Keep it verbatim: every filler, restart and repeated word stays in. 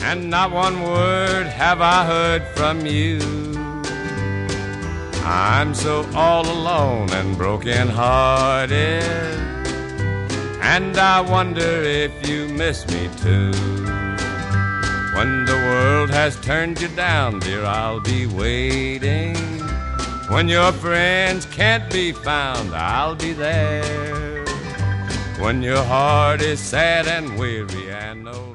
and not one word have I heard from you. I'm so all alone and broken-hearted, and I wonder if you miss me too. When the world has turned you down, dear, I'll be waiting. When your friends can't be found, I'll be there. When your heart is sad and weary and no